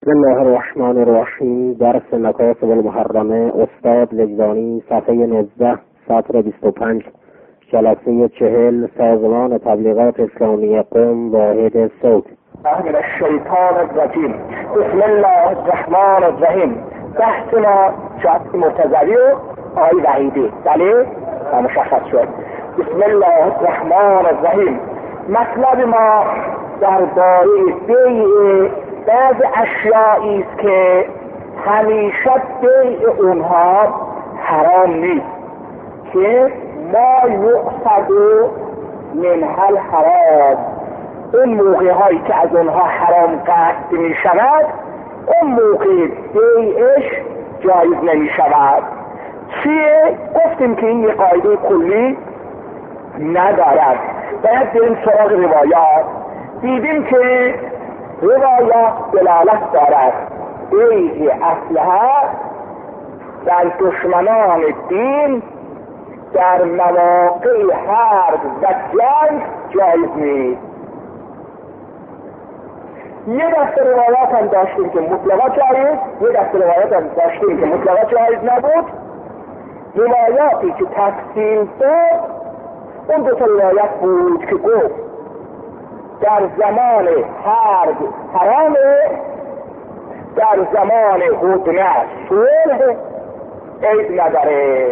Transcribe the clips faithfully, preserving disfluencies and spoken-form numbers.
بسم الله الرحمن الرحیم. درس مکاسب المحرمه، استاد لجوانی، صفحه نوزده، سطر بیست و پنج، جلسه چهل، سازمان تبلیغات اسلامی قم، واحد صوت. من الشیطان الرجیم. بسم الله الرحمن الرحیم. بحث ما شاید مرتضوی و آقای وحیدی بله مشخص شد. بسم الله الرحمن الرحیم. مطلب ما درباره بیع بعض اشیایی است که همیشه بیع اونها حرام نیست، که ما یقصد منها الحرام، اون موقع هایی که از اونها حرام قصد می شود اون موقع بیعش جایز نمی شود. چیه؟ گفتیم که این یه قاعده کلی ندارد. باید بریم سراغ روایات. دیدیم که روایات دلالت دارد بیع اسلحه در دشمنان دین در مواقع حرب و جنگ جایز نیست. یه دسته روایات هم داشتیم که مطلقا جایز، یه دسته روایات هم داشتیم که مطلقا جایز نبود. روایاتی که تفصیل داد اون دو تا روایت بود که گفت در زمان حرب حرامه، در زمان هدنه صلح عیب نداره.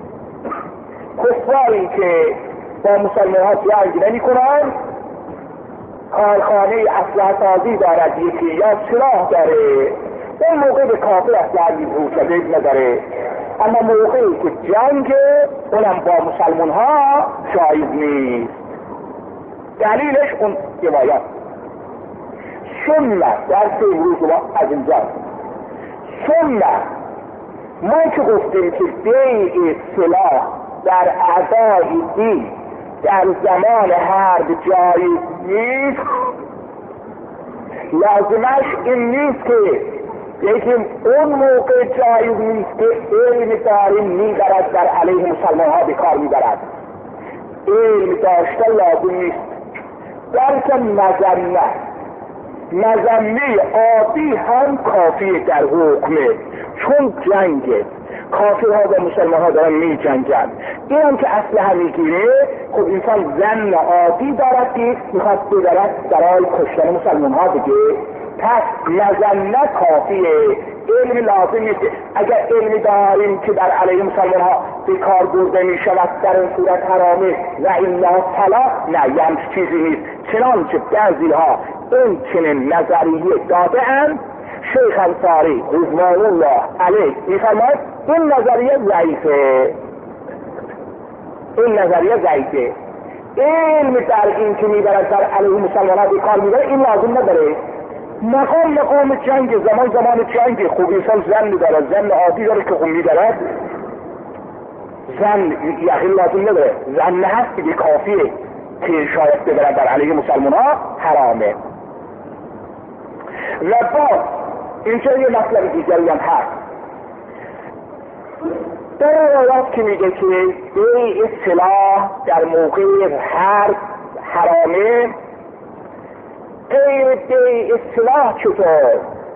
کفاری که با مسلمان ها جنگ نمی کنن، کارخانه اسلحه سازی دارد یکی یا سلاح داره، اون موقع به کافر اسلحه می فروشد، عیب نداره. اما موقعی که جنگ اونم با مسلمان ها جایز نیست. دلیلش اون روایات. سنت در امروز ما از اینجا سنت ما که گفتیم که بیع سلاح در اعضای دین در زمان حرب جایز نیست، لازمش این نیست که لیکن اون موقع جایز نیست که علم داریم میبرد در علیه مسلمان ها به کار میبرد. علم داشته لازم نیست، بلکه مذمه مذمه عادی هم کافیه در حکمه، چون جنگه کافرها و مسلمان ها دارن می جنگن. این هم که اسلحه میگیره، خب انسان زن عادی دارد که میخواد ببرد برای کشتن مسلمان ها دیگه، پس مذمه کافیه، علم لازم نیست. اگر علمی داریم که در علیه مسلمان ها به کار برده می شود در این صورت حرامه و الا فلا، نه یعنی چیزی نیست. چنانچه بعضی ها این چنین نظریه داده اند. شیخ انصاری رضوان الله علیه میفرماید این نظریه ضعیفه، این نظریه ضعیفه. علم در این که میبرد در علیه مسلمان ها به کار میبره این لازم نداره. مقام مقام جنگ، زمان زمان جنگ، خوب انسان زن داره، زن عادی داره که خوب میدارد، زن یقین لازم نداره، زن هست که کافیه که شاید ببرد در علیه مسلمان ها حرامه. و باز اینجا یه مطلب دیگری هم هست در روایات که میگه که بیع سلاح در موقع حرب حرامه. غیر بیع سلاح چطور؟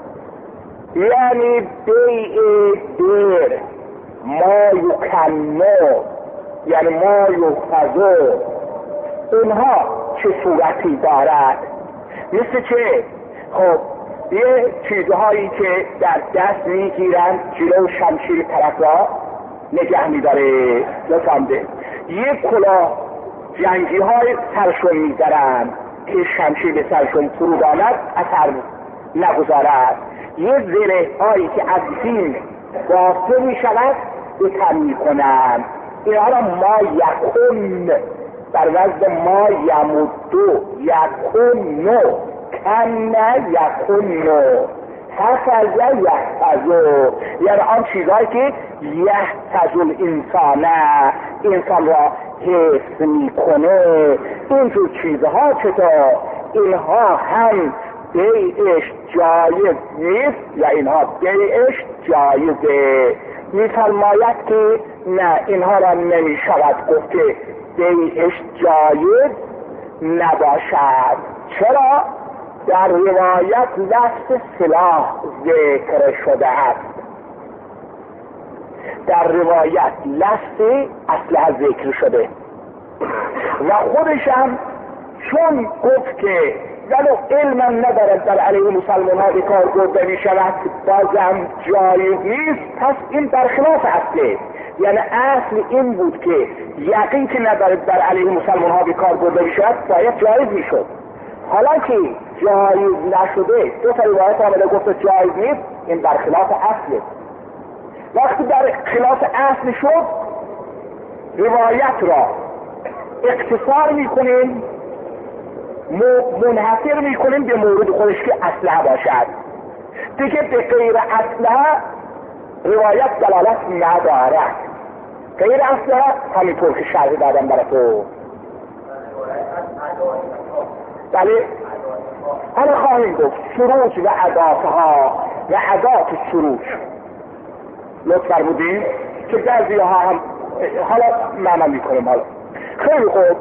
یعنی بیع دیر، ما یکنو، یعنی ما یخفضو، اونها چه صورتی دارد؟ مثل چه؟ خب یه چیزهایی که در دست میگیرن جلو شمشیر طرف را نگه میداره، نفهمده؟ یک کلاه جنگی های سرشون میدارن که شمشیر به سرشون فرود آمد اثر نگذارد. یه زره هایی که از سیم واسطه می شود بکن می کنند. اینها را ما یکون بر وزن ما یمدو، یکونو کن یکونو حفظ یحفظو، یعنی آن چیزهایی که یحفظ الانسانه، انسان را حفظ میکنه. اینجور چیزها چطور؟ اینها هم بیعش جایز نیست یا اینها بیعش جایزه. میفرماید که نه، اینها را نمی شود گفت که بیعش جایز نباشد. چرا؟ در روایت لفظ سلاح ذکر شده است. در روایت لفظ اسلحه ذکر شده و خودش هم چون گفت که ولو علما ندارد در علیه مسلمان ها به کار برده می شود بازم جایز نیست، پس این برخلاف اصله. یعنی اصل این بود که یقین که ندارد در علیه مسلمان ها به کار برده می شود باید جایز می شد. حالا که جایز نشده دو تا روایت آمده گفت جایز نیست، این برخلاف اصله. وقتی در خلاف اصل شد روایت را اختصار میکنیم، منحصر میکنیم به مورد خودش که اسلحه باشد. دیگه به غیر اسلحه روایت دلالت ندارد. غیر اسلحه همینطور که شرح دادم برای تو. بله حالا خواهیم گفت سروج و عداتها و عدات سروج. لطف فرمودین که بعضی ها هم حالا معنا میکنیم. حالا خیلی خوب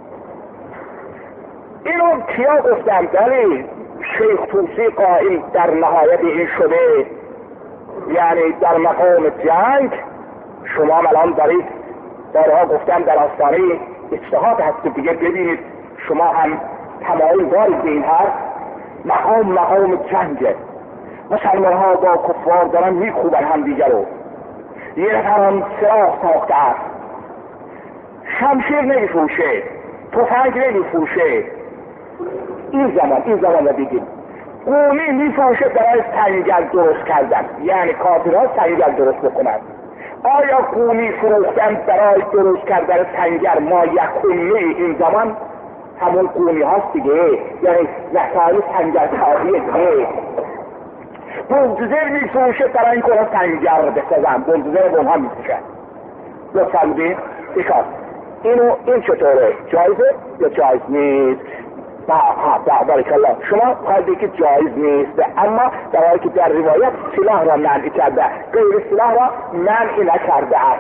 اینو کیا گفتم؟ دلی شیخ توسی قائل در نهایت این شده، یعنی در مقام جنگ. شما الان دارید بارها گفتم در آستانه اجتهاد هستید دیگه، ببینید شما هم تمایل دارید به این حرف. مقام مقام جنگه، مسلمان ها با کفار دارن میکوبن هم دیگر رو، یه نفران سلاح ساخته است، شمشیر نمیفروشه، تفنگ نمیفروشه. این زمان این زمان رو بگیم قومی میفروشه برای سنگر درست کردن، یعنی کافرها سنگر درست بکنن. آیا قومی فروختن برای درست کردن سنگر ما یکونه این زمان همون قومی هاست دیگه، یعنی وسایل سنگر کافیه دیگه. بلدوزر میفروشه برای این کنه سنگر بسازن، بلدوزر به اونها میفروشه. لطفا بودین اشار اینو این چطوره؟ جایزه یا جایز نیست؟ با ها بارک الله. شما قلبی که جایز نیست، اما در حالی که در روایت سلاح را منع کرده، غیر سلاح را منع نکرده است.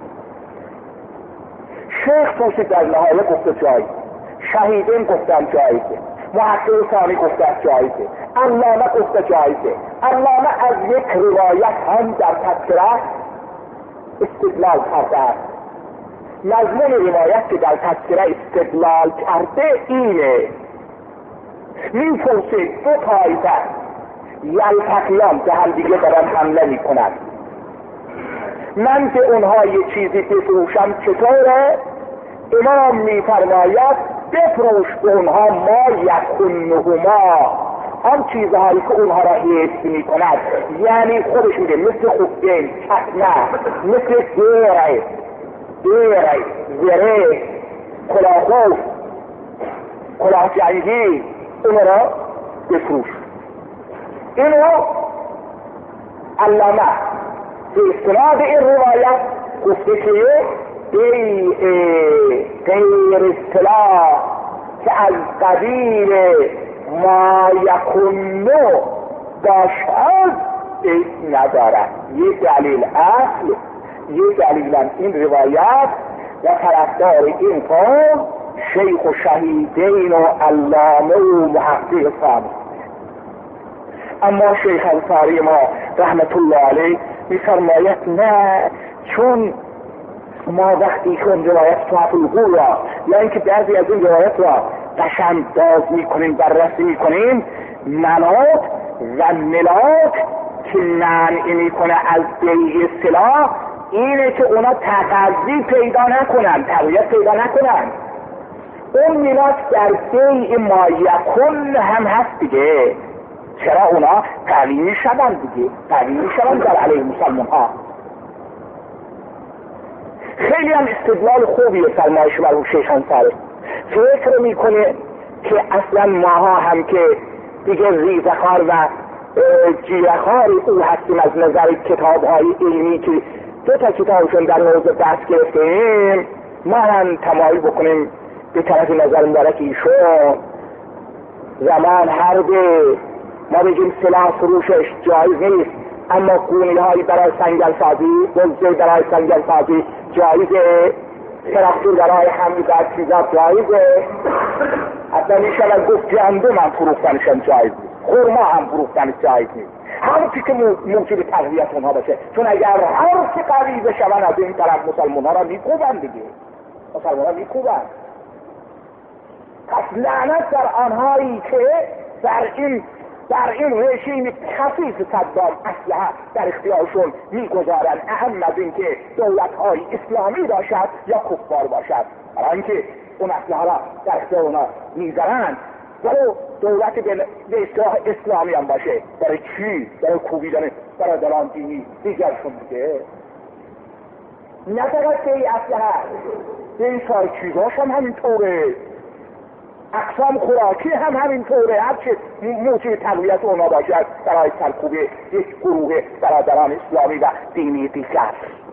شیخ توسی در نهایت گفته جایز، شهیدین گفتن جایزه، محقق ثانی گفته جایزه، علامه گفته جایزه. علامه از یک روایت هم در تذکره استدلال کرده است. مضمون روایت که در تذکره استدلال کرده اینه، میپرسه دو طایفه یلتقیان به هم دیگه دارن حمله میکنن، من که اونها یه چیزی بفروشم چطوره؟ امام میفرماید بفروش به اونها ما یکنهما، آن چیزهایی که اونها را حفظ میکند. یعنی خودش میگه مثل خوبین، چکمه، مثل دیره دیره زره، کلاخوف، کلاه جنگی، اون را بفروش. اینو علامه به استناد این روایت گفته که بیع غیر اصطلاح که از قبیل ما یکنو باشد بیع ندارد. یک دلیل اصل، یک دلیل این روایت و طرفدار این قول شیخ و شهیدین و علامه و محقق ثانی. اما شیخ انصاری ما رحمت الله علیه میفرماید نه، چون ما وقتی که اون روایت صحف الغول را یا اینکه بعضی از این روایت را قشنگ باز میکنیم بررسی میکنیم، منات و ملاک که منع میکنه از بیع سلاح اینه که اونا تقضی پیدا نکنن، تقویت پیدا نکنن. اون ملاک در بیع ما یکن هم هست دیگه. چرا اونا قوی میشدن دیگه، قوی میشدن در علیه مسلمان ها. خیلی هم استدلال خوبیه فرمایش مرحوم شیخ انصاری. فکر میکنه که اصلا ماها هم که دیگه ریزخار و جیرخار او هستیم از نظر کتاب های علمی که دو تا کتابشون در موضوع بحث گرفتیم، ما هم تمایل بکنیم به طرف نظر مبارک ایشون. زمان حربه، ما بگیم سلاح فروشش جایز نیست، اما گونی هایی برای سنگل سازی، بلزه برای سنگل سازی جایزه، تراکتور برای حمل در چیزا جایزه. حتی میشود گفت گندم هم فروختنشان جایز نیست، خرما هم فروختنش جایز نیست، هر چی که موجب تقویت اونها باشه. چون اگر هر چی قوی بشون از این طرف مسلمان ها را میکوبند دیگه، مسلمان ها میکوبند. پس لعنت در آنهایی که در این در این رژیم خفیف صدام اسلحه در اختیارشون میگذارند، اهم از این که دولت‌های اسلامی باشد یا کفار باشد، برای اینکه اون اسلحه را در اختیار اونها میذارند. ولو دولت به اصطلاح اسلامی هم باشه، برای چی؟ برای کوبیدن برادران دینی دیگرشون دیگه. نه فقط به این اسلحه، به این سای چیزاش هم همینطوره، اقسام خوراکی هم همینطوره. هرچه موجب تقویت اونا باشد برای سرکوب یک گروه برادران اسلامی و دینی دیگر.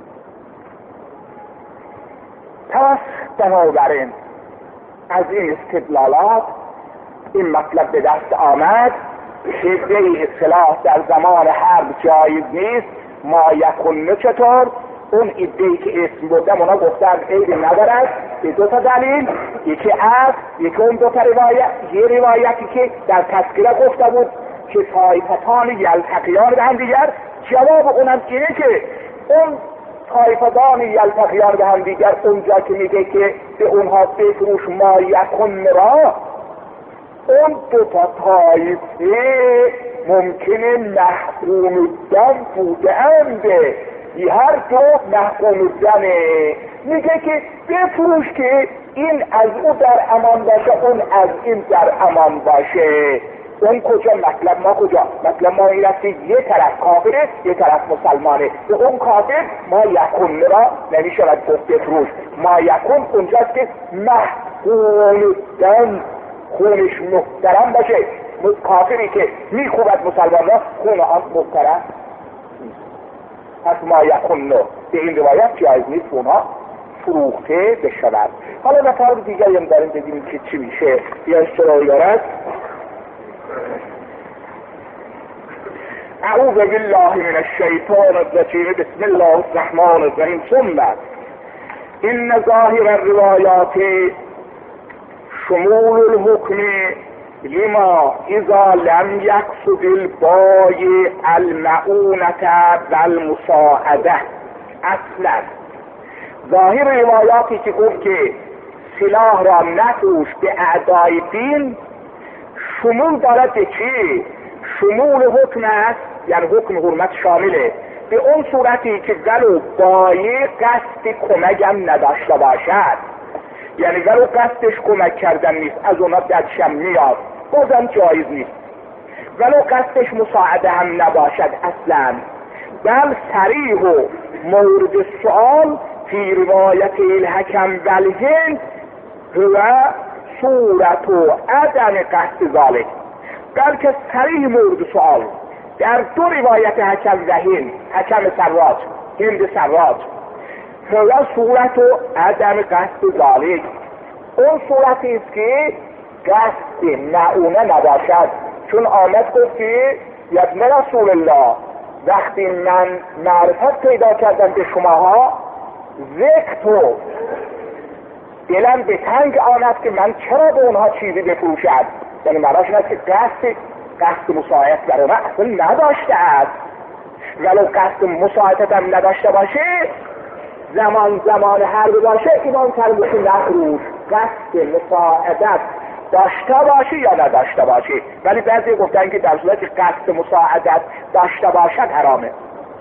پس بنابراین از این استدلالات این مطلب به دست آمد که بیع سلاح در زمان حرب جایز نیست. ما یکن چطور؟ اون ایده‌ای که اسم بردم اونا گفتن عیبی ندارد به دو تا دلیل، یکی از یکی اون دو تا روایت. یه روایتی که در تذکره گفته بود که طایفتان یلتقیان به هم دیگر، جواب اونم اینه که اون طایفتان یلتقیان به هم دیگر اونجا که میگه که به اونها بفروش ما یکن را، اون دو تا طایفه ممکنه محروم دم بوده انده، یه هر دو محکوم زنه. میگه که بفروش که این از او در امان باشه، اون از این در امان باشه. اون کجا مطلب؟ ما کجا مطلب؟ ما این است که یه طرف کافره یه طرف مسلمانه. به اون کافر ما یکون را نمیشود گفت بفروش. ما یکون اونجاست که محکوم زن خونش محترم باشه. کافری که میخوبد مسلمان را خون آن محترم. پس ما یکن نو به این روایت جایز نیست اونها فروخته بشود. حالا مطالب دیگری هم داریم ببینیم که چی میشه. یا اشتراحی دارد. اعوذ بالله من الشیطان الرجیم. بسم الله الرحمن الرحیم. ثم این ظاهر الروایات شمول الحکم لما اذا لم یقصد البایع المعونة و المساعده. اصلا ظاهر روایاتی که گفت که سلاح را نفروش به اعدای دین شمول دارد به چی؟ شمول حکم است، یعنی حکم حرمت شامله به اون صورتی که ولو بایع قصد کمکم نداشته باشد، یعنی ولو قصدش کمک کردن نیست، از اونا ددشم میاد، بازم جایز نیست. ولو قصدش مساعده هم نباشد اصلا. بل صریح و مورد سؤال فی روایت الحکم و الهند هو صورت و عدم قصد ذالک. بلکه صریح مورد سؤال در دو روایت حکم و هند، حکم سراج، هند سراج، هو صورت و عدم قصد ذالک. اون صورتی است که قصد معونه نباشد. چون آمد گفت که یبن رسول الله وقتی من معرفت پیدا کردم به شماها ذکر تو دلم به تنگ آمد که من چرا به اونها چیزی بفروشد. یعنی معناش این است که قصد قصد مساعدت در اونها اصلا نداشته است. ولو قصد مساعدت هم نداشته باشه، زمان زمان حرب باشه، ایمان ترموشی نفروش. قصد مساعدت داشته باشی یا نداشته باشی. ولی بعضی گفتن که در صورت قصد مساعدت داشته باشد حرامه.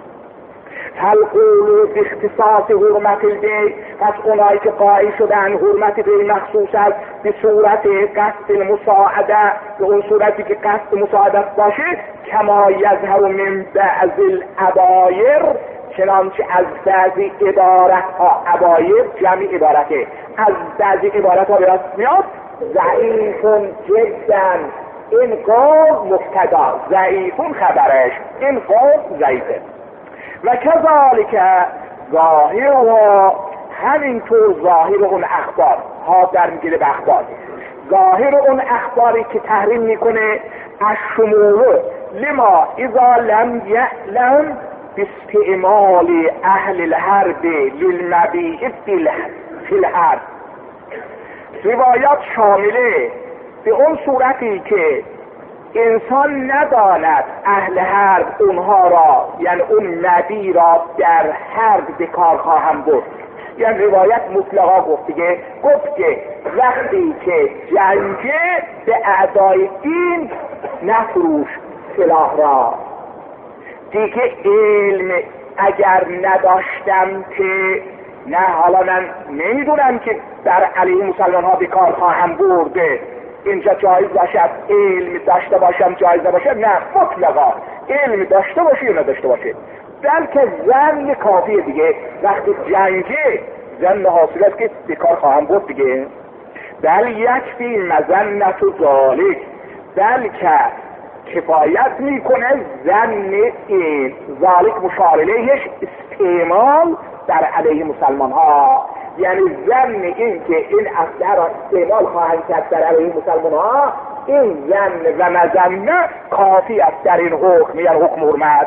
تلقول باختصاص حرمت البیع، پس اونایی که قائل شدن حرمت بیع مخصوص است به صورت قصد مساعده، به اون صورتی که قصد مساعدت باشه، کما یظهر من بعض العبایر، چنانچه از بعضی عبارت ها، عبایر جمع عبارته، از بعضی عبارت ها براست میاد ضعیفون جدا. این قول مبتدا، ضعیفون خبرش، این قول ضعیفه. و کذالک ظاهر و همینطور ظاهر اون اخبار ها در میگیره به اخبار، ظاهر اون اخباری که تحریم میکنه از شمول لما اذا لم یعلم باستعمال اهل الحرب للمبیع فی الحرب. روایات شامله به اون صورتی که انسان نداند اهل حرب اونها را، یعنی اون نبی را در حرب به کار خواهم برد. یعنی روایت مطلقا گفت دیگه، گفت که وقتی که جنگه به اعدای دین نفروش سلاح را. دیگه علم اگر نداشتم که نه، حالا من نمیدونم که در علیه مسلمان ها به کار خواهم برده، اینجا جایز باشد علم داشته باشم جایز نباشد، نه، مطلقا علم داشته باشه یا نداشته باشه، بلکه ظن کافیه دیگه. وقتی جنگه ظن حاصل است که به کار خواهم برد دیگه. بل یکفی مظنة ذالک، بلکه کفایت میکنه ظن این، ذالک مشار الیهش استعمال در علیه مسلمان ها، یعنی ظن این که این اسلحه را استعمال خواهند کرد در علیه مسلمان ها، این ظن و مظنه کافی است در این حکم، یعنی حکم حرمت.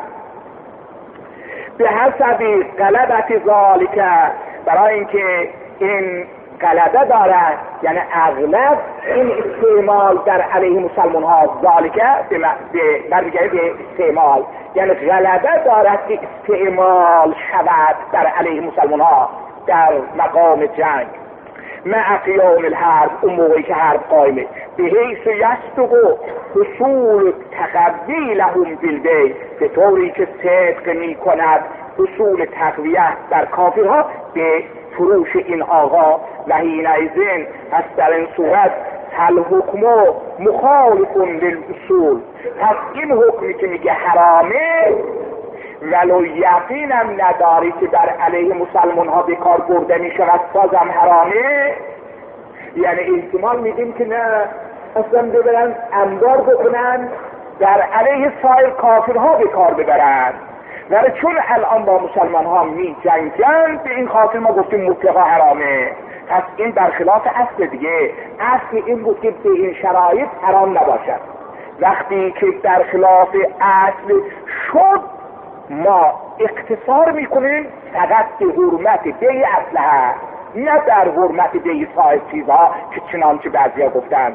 به حسب غلبت ذالک، برای اینکه این غلبه دارد، یعنی اغلب این استعمال در علیه مسلمان ها، ذالک به برمیگرده به استعمال، یعنی غلبه دارد که استعمال شود در علیه مسلمان ها در مقام جنگ. مع قیام الحرب، اون موقعی که حرب قائمه، به حیث یصدق حصول تقوی لهم بالبیع، به طوری که صدق می کند حصول تقویه در کافرها به فروش این آقا. و حینئذ پس در این صورت هل حکم مخالف للاصول، پس این حکمی که میگه حرامه ولو یقینم نداری که در علیه مسلمان ها به کار برده می شود بازم حرامه، یعنی احتمال میدیم که نه اصلا ببرن انبار بکنن در علیه سایر کافرها به کار ببرن، ولی چون الان با مسلمان ها می جنگن به این خاطر ما گفتیم مطلقا حرامه. پس این برخلاف اصل دیگه، اصل این بود که به این شرایط حرام نباشد. وقتی که در خلاف اصل شد ما اقتصار میکنیم فقط به حرمت بیع اسلحه، نه در حرمت بیع سایر چیزها که چنانچه بعضیا گفتند.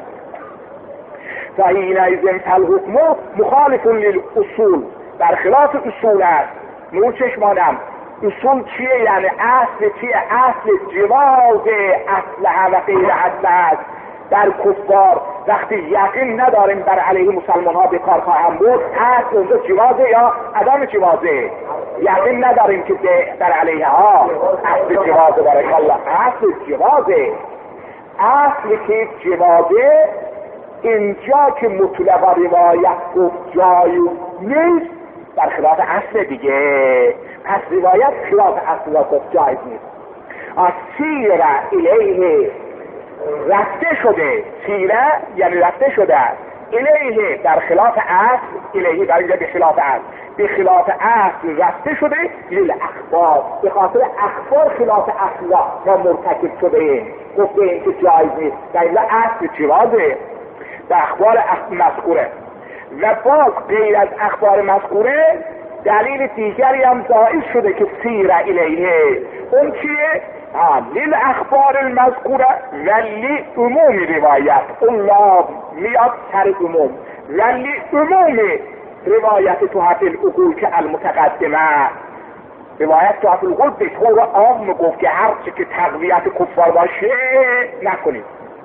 فحینئذ فالحکم مخالف للاصول، برخلاف اصول است. نور چشمانم اصول چیه؟ یعنی اصل چیه؟ اصل جواز اسلحه و غیر اسلحه در کفار. وقتی یقین نداریم بر علیه مسلمان ها به کار خواهم بود، اصل اونجا جوازه یا عدم جوازه؟ یقین نداریم که در علیه ها اصل جوازه. برای الله اصل جوازه، اصل که جوازه اینجا که مطلقا روایت گفت جای نیست برخلاف اصل دیگه، پس روایت خلاف اصل را گفت جایز نیست. سیر الیه رفته شده، سیره یعنی رفته شده، الیه در خلاف اصل، الیه برای به خلاف اصل، به خلاف اصل رفته شده لیل اخبار، به خاطر اخبار خلاف اصل را مرتکب شده ایم، گفته این که جایز نیست، در این اصل جوازه به اخبار مذکوره. و باز غیر از اخبار مذکوره دلیل دیگری هم ظاهر شده که سیره الیه، اون چیه؟ لیل اخبار المذکوره ولی عموم روایت، اون لا میاد سر عموم، ولی عموم روایت تحت العقول که المتقدمه، روایت تحت العقول به طور عام گفت که هر چی که تقویت کفار باشه نکنید.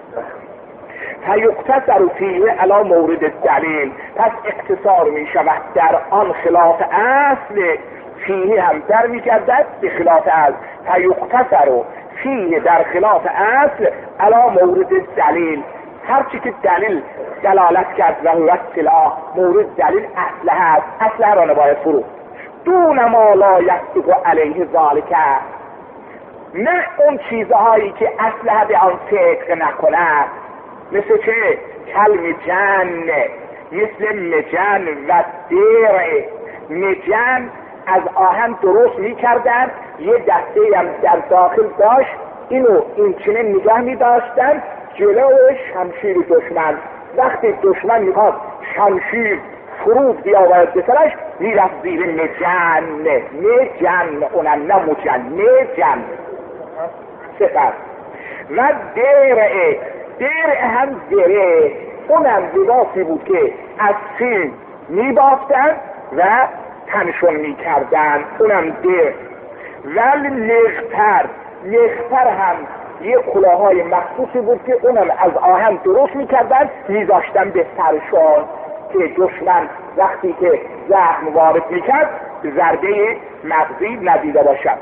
فیقتصر فیه علی مورد الدلیل، پس اقتصار می شود در آن خلاف اصل، فیه هم در می گردد به خلاف اصل، فیقتصر فیه در خلاف اصل علی مورد الدلیل، هرچی که دلیل دلالت کرد و هو سلاح، مورد دلیل اصله هست، اصله را نباید فرو. دون ما لا یصدق علیه ذالک، نه اون چیزهایی که اصله به آن صدق نکند، مثل چه؟ کلم جن، مثل مجن و درع. مجن از آهن درست می کردن، یه دسته هم در داخل داشت، اینو این چنین نگاه می داشتن جلوش شمشیر دشمن، وقتی دشمن میخواد شمشیر فرود بیاورد به سرش میرفت زیر مجن، مجن اونم نه مجن، مجن. سپس و درع درع هم زره، اونم لباسی بود که از سیم میبافتن و تنشون میکردن، اونم درع. ولی لغتر، لغتر هم یه کلاهای مخصوصی بود که اونم از آهن درست میکردن، میذاشتن به سرشان که دشمن وقتی که زخم وارد میکرد ضربه مغزی ندیده باشد.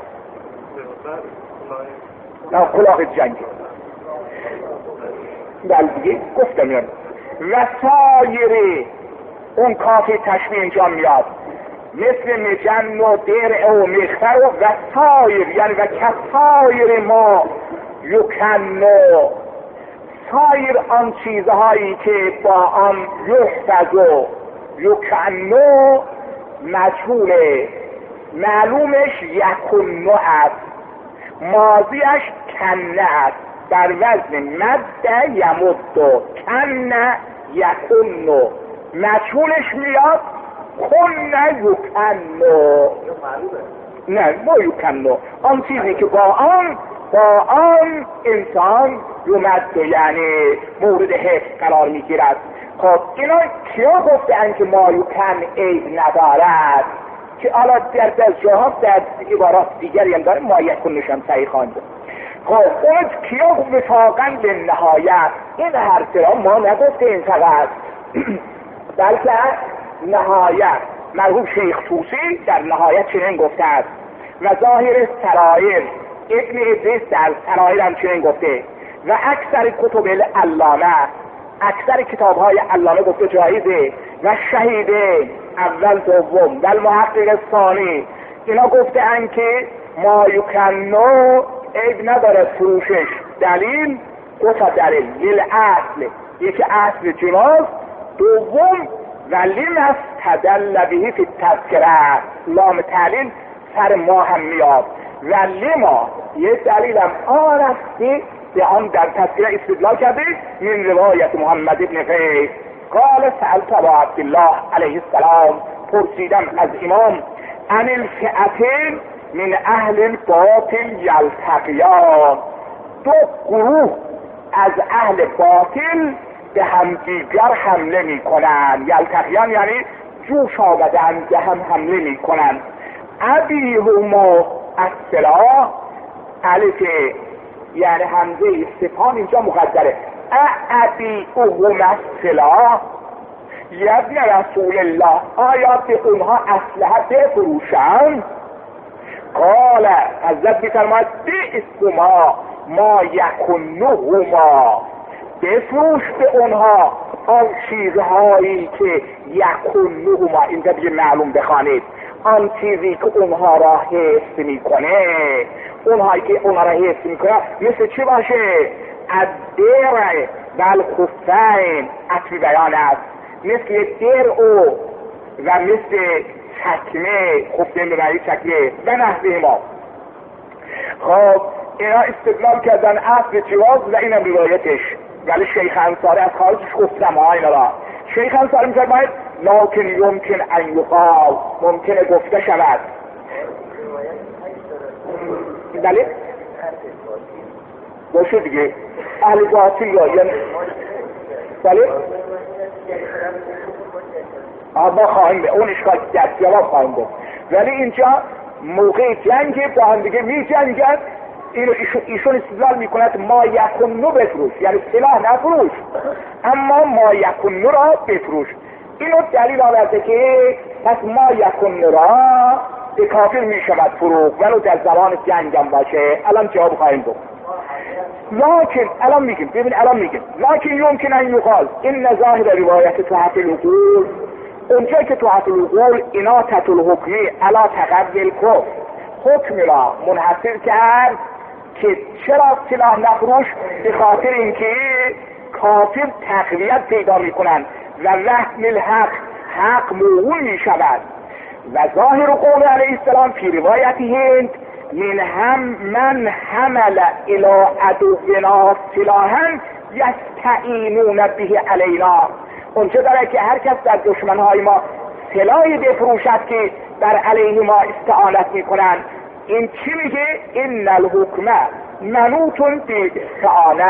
نه کلاه جنگی بل دیگه گفتم یاد و سایر اون کافی تشبیه اینجا میاد مثل مجن و درع و مختر و سایر، یعنی و کسایر ما یکنو، سایر آن چیزهایی که با آن یحفظ و یکنو مجهوله، معلومش یکنو است، ماضیش کنه است، بر وزن مد یمد، کنه یکنو، مجهولش میاد کنه یکنو، نه ما یکنو، آن چیزی که با آن با آن انسان یمد، یعنی مورد حفظ قرار میگیرد. خب اینا کیا گفتن که ما یکن عیب ندارد؟ که حالا در دستجاها در عبارات دیگری هم داره ما یکنش هم صحیح خوانده. خب اون کیا وفاقا به نهایت، این هر سرا ما نگفته این فقط بلکه نهایت. مرحوم شیخ طوسی در نهایت چنین گفته است و ظاهر سرایر، ابن ادریس در سرایر هم چنین گفته و اکثر کتب علامه، اکثر کتاب های علامه گفته جایزه و شهیده اول دوم و المحقق ثانی اینا گفته ان که ما یکنو عیب نداره فروشش. دلیل دو تا دلیل، یل اصل، یکی اصل جناز، دوم ولیم است تدل بهی فی التذکره، لام تعلیل سر ما هم میاد ولیما، یه دلیل هم آن است که به آن در تذکره استدلال کرده من روایت محمد ابن قیس قال سألت ابا عبدالله علیه السلام، پرسیدم از امام عن الفئتین من اهل الباطل یلتقیان، دو گروه از اهل باطل به همدیگر حمله می کنند. یلتقیان یعنی جوش آمدن به هم حمله می کنند. ابیهما السلاح، الف یعنی همزه استفهام اینجا مقدره، ابیهما السلاح یبن رسول الله، آیا به اونها اسلحه بفروشند؟ قال حضرت میفرماید بئسهما ما یکنهما، بفروش به اونها آن چیزهایی که یکنهما، اینجا دیگه معلوم بخوانید، آن چیزی که اونها را حفظ میکنه، اونهایی که اونها را حفظ میکنه مثل چی باشه؟ الدرع والخفین، عطف بیان است، مثل درع و مثل چکمه، خفین ببری چکمه و نحوه ما. خب اینا استدلال کردن اصل جواز و اینم روایتش، ولی شیخ انصاری از خارجش گفتم ها اینا را. شیخ انصاری میگه باید لکن یمکن ان یقال، ممکنه گفته شود. بله باشه دیگه اهل باطل یا یعنی بله ما خواهیم به اون اشکال در جواب خواهیم بود، ولی اینجا موقع جنگ با هم دیگه می جنگن، اینو ایشون استدلال میکند ما یکنو بفروش، یعنی سلاح نفروش اما ما یکنو را بفروش. اینو دلیل آورده که پس ما یکنو را به کافر میشود فروخ ولو در زمان جنگ هم باشه. الان جواب خواهیم بود. لکن الان میگیم ببین الان میگیم لکن یمکن ان یقال این ظاهر روایت تحت العقول، اونجا که تحت العقول اناطة الحکمی علی تقوی الکفر، حکم را منحصر کرد که چرا سلاح نفروش؟ به خاطر اینکه کافر تقویت پیدا میکنند و وهم الحق، حق موهون میشود. و ظاهر قول علیه السلام فی روایت هند من هم من حمل الى عدونا سلاحا یستعینون به علینا، اونجا داره که هر کس در دشمنهای ما سلاحی بفروشد که بر علیه ما استعانت میکنن. این چی میگه؟ این الحکمه منوطن به استعانه،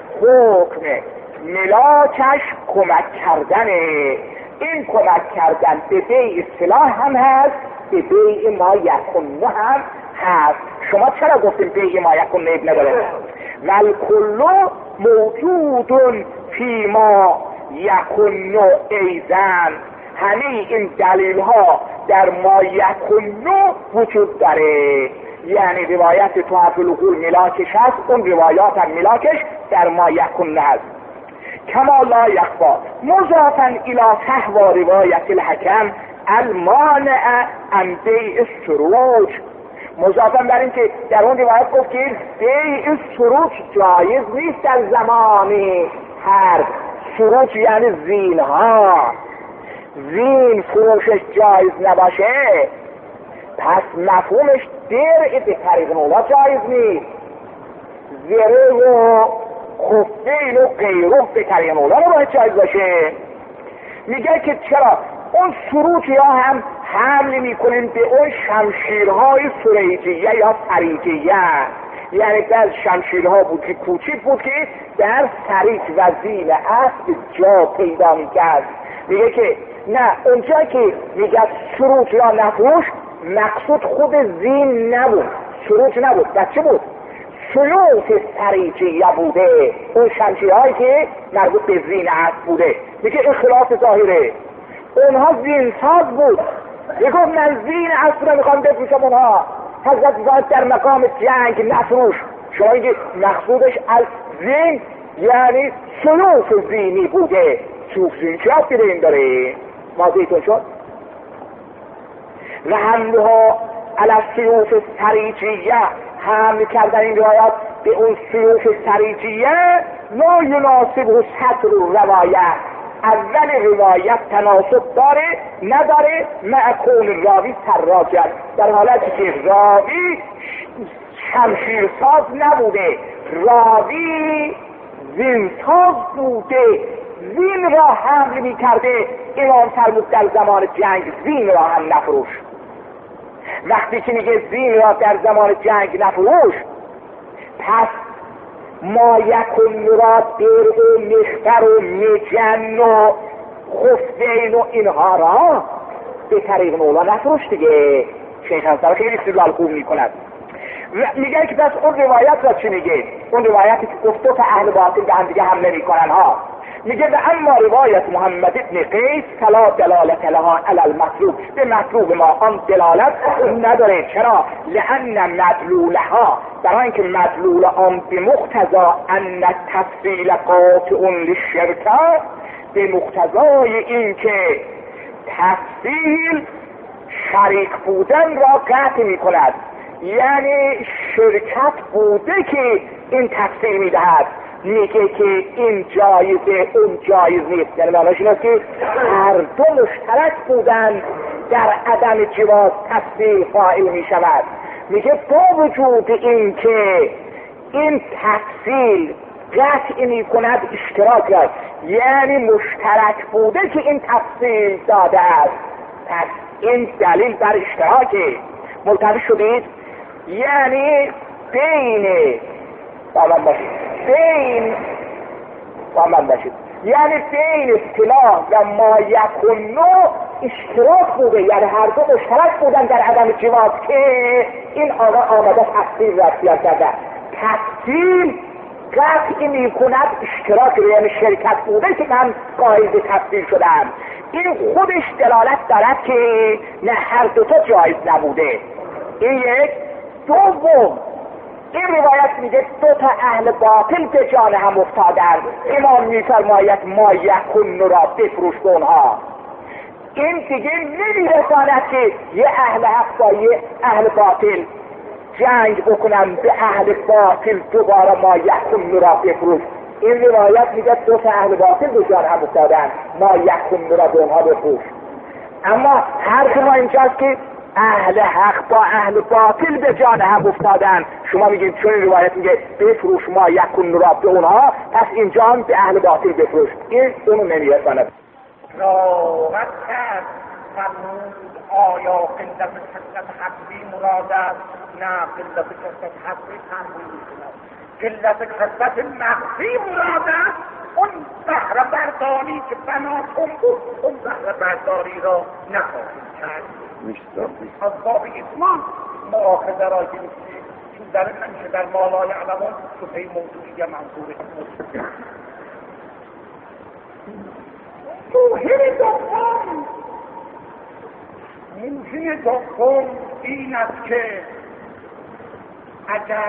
حکم ملاکش کمک کردنه. این کمک کردن به بیع سلاح هم هست، به بیع ما یکن هم هست. شما چرا گفتیم بیع ما یکن اب نداره؟ ول کلو موجود فی ما یکن ایزن. همه این دلیل ها در ما یکن وجود داره. یعنی روایت تحفه العقول ملاکش هست، اون روایات هم ملاکش در ما یکن هست. کما لا یخفا مضافا الی صحو روایت الحکم المانع عن بیع السروج. مضافا بر این که در اون روایت گفت که بیع سروج جایز نیست در زمانی حرب. سروج یعنی زین ها، زین فروشش جایز نباشه، پس مفهومش درع به طریق مولا جایز نیست. زره و خفین و غیره به طریق مولا رو باید جایز باشه. میگه که چرا اون سروج یا هم حمل میکنیم به اون شمشیرهای سریجیه یا سریجیه، یعنی در شمشیرها بود که کوچیک بود که در سریج و زین اسب جا پیدا میکرد. میگه که نه، اونجا که میگه سروج یا نفروش، مقصود خود زین نبود، سروج نبود، بچه بود سیوف سریجیه بوده، اون شمشیرهایی که مربوط به زین اسب بوده. میگه این خلاف ظاهره، اونها زین ساز بود. میگه من زین اسب رو میخوام بفروشم، اونها حضرت باید در مقام جنگ نفروش. شما میگه مقصودش از زین یعنی سیوف زینی بوده. سیوف زین چه ربطی به این داره؟ واضحتون شد؟ و حملها علی السیوف سریجیه، حمل کردن این روایات به اون سیوف سریجیه لا یناسب سطر روایت. اول روایت تناسب داره نداره مع کون راوی سراجت، در حالتی که راوی شمشیرساز نبوده، راوی زینساز بوده، زین را حمل می کرده. امام فرمود در زمان جنگ زین را هم نفروش. وقتی که میگه زین را در زمان جنگ نفروش، پس ما یکن را در و مختر و مجن و خفین و اینها را به طریق مولا نفروش دیگه. شیخ انصاری خیلی استدلال خوب میکند. میگه که پس اون روایت را چی میگه؟ اون روایتی که گفت تا اهل باطل به هم دیگه حمله میکنن ها. میگه و اما روایت محمد ابن قیس فلا دلالت لها علی المطلوب، به مطلوب ما آن دلالت نداره. چرا؟ لان مدلولها، برای اینکه مدلول آن به مقتضا ان تفصیل قاطع للشرکه، به مقتضای اینکه تفصیل شریک بودن را قطع میکند. یعنی شرکت بوده که این تفصیل میدهد، میگه که این جایزه اون جایز نیست. یعنی معناش این است که هر دو مشترک بودن در عدم جواز تفصیل فاعل میشود. میگه با وجود این که این تفصیل قطع میکند اشتراک را، یعنی مشترک بوده که این تفصیل داده است، پس این دلیل بر اشتراکه. ملتفت شدید؟ یعنی بین با من باشید بین با من باشید یعنی بین اصطلاح و ما یکن اشتراک بوده، یعنی هر دو مشترک بودن در عدم جواز که این آقا آمده تفصیل را اختیار کرده. تفصیل قطعی می کند اشتراک رو، یعنی شرکت بوده که من قائل به تفصیل شدم. این خودش دلالت دارد که نه هر دو تا جایز نبوده. این یک. دوم، این روایت میگه دو تا اهل باطل به جان هم افتادند. امام میفرماید ما یکن را بفروش به اونها. این دیگه نمیرساند که یه اهل حق با یه اهل باطل جنگ بکنن، به اهل باطل دوباره ما یکن را بفروش. این روایت میگه دو تا اهل باطل به جان هم افتادند، ما یکن را به اونها بفروش. اما حرف ما اینجاست که اهل حق با اهل باطل به جان هم افتادن. شما میگید چون این روایت میگه بفروش ما یکن را به اونها، پس اینجا هم به اهل باطل بفروش. این اونو نمیرساند. راوت کرد فرمود آیا قلت کسرت حقی مراد است؟ نه، قلت کسرت حقی تنبیه میکند. قلت کثرت مغزی مراد است، اون بهره برداری که بناتون بود اون بهره برداری را نخواهیم کرد. از باب اسمان مؤاخذه را گرفتیم چون در نمیشه در مالای علمان صفحه موضوعی منظور موهر دوم موهر دوم این است که اگر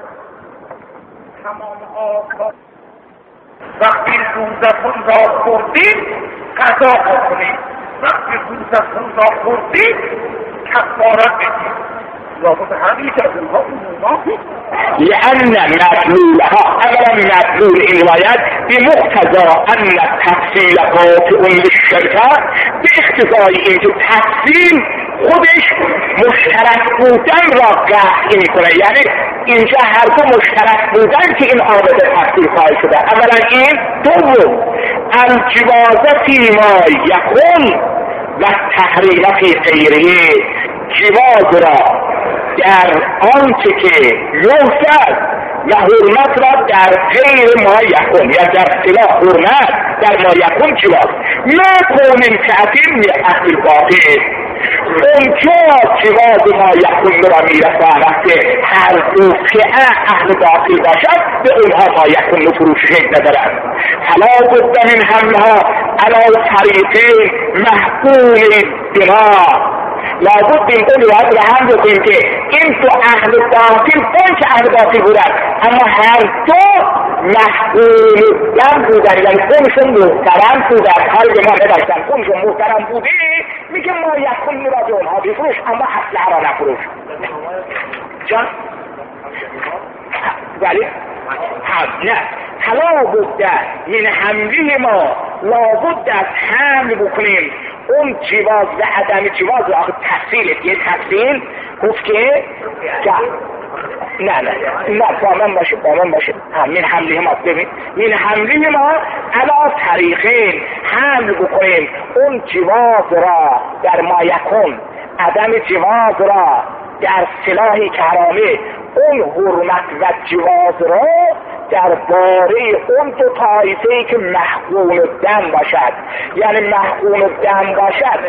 تمام آقا وقتی روزتون را خوردید قضا بکنید، وقتی روزتون را خوردید کفارت بدید. لابد هر یک از اینها اونها لأن مدلولها اولا مدلول این روایت بمقتضا ان التفصیل قاطع للشرکه، به اقتضای اینکه تفصیل خودش مشترک بودن را قطعی میکنه، یعنی اینجا هر دو مشترک بودن که این عامل تفصیل قائل شده. اولا این، دوم الجواز فیما یکون و تحریم فی غیره، جواز را در آنچه که یوسف و حرمت را در غیر ما یکون، یا در صلاح حرمت در ما یکون جواز ما کونین تعظیم اهل باطل، اونجا جواز ما یکون را میرساند که هر دو فئه اهل باطل باشد به اونها ما یکون فروش ندارد. حالا گفتن همها علا طریق محکوم بنا، لابد این دو روایت را هم بکنیم که این تو اهل باطل اون که اهل باطل بودن اما هر دو محکوم دم بودن، یعنی خونشون محترم بودن، کاری به ما نداشتن، خونشون محترم بودی میگه ما یکون مراد اونها بفروش اما اصلا را نفروش. جان ولی هم نه حالا بوده من حمله ما لابد از حمل بکنیم اون جواز و عدم جواز و آخه تفصیل یه تفصیل گفت که نه نه نه با من باشه با من باشه من حمله ما ببین من حمله ما علا طریقین حمل بکنیم اون جواز را در ما یکون، عدم جواز را در صلاحی کرامه، اون حرمت و جواز را در باره اون دو طایفه‌ای که محقون دم باشد، یعنی محقون دم باشد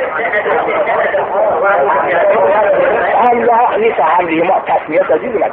الله نیست حملی ما تصمیت عزیز من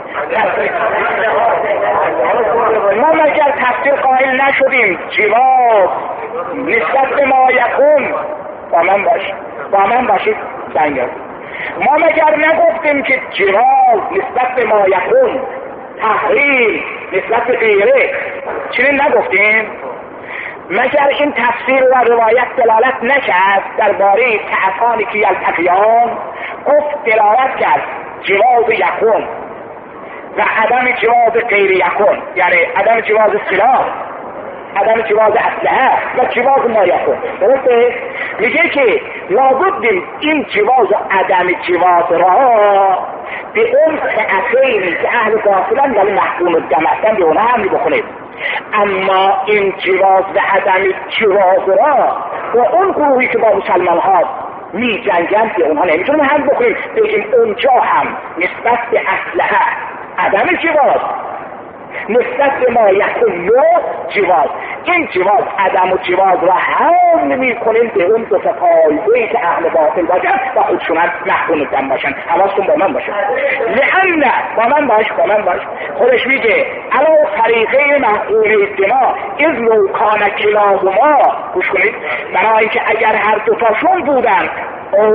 ما مگر تفسیر قائل نشدیم جواز نسبت به ما یکون با من باشید با من باشید سنگر ما مگر نگفتیم که جواز نسبت به ما یکون، تحریم نسبت به غیره، چنین نگفتیم؟ مگر این تفسیر و روایت دلالت نکرد درباره تعفانی که یلتقیان؟ گفت دلالت کرد جواز یکون و عدم جواز غیر یکون، یعنی عدم جواز سلاح، عدم جواز اسلحه و جواز ما یکون. درسته؟ میگه که لابد این جواز و عدم جواز را به اون فئتینی که اهل باطلن ولی محکوم الدم هستن به اونها حمل بکنید، اما این جواز و عدم جواز را و اون گروهی که با مسلمان ها می جنگن به اونها نمیتونیم حمل بکنید، بگیم اونجا هم نسبت به اسلحه عدم جواز، نسبت به ما یکون نو جواز، این جواز عدم و جواز را هم نمی کنیم به اون دو تقایبی که اهل باطل باشن و خودشون هم محکوم دم باشن. حواستون با من باشه، لأن با من باش با من باش خودش میگه علا طریقه محکوم دما از لو کان کلاهما، گوش کنید، برای اینکه اگر هر دوتاشون بودن او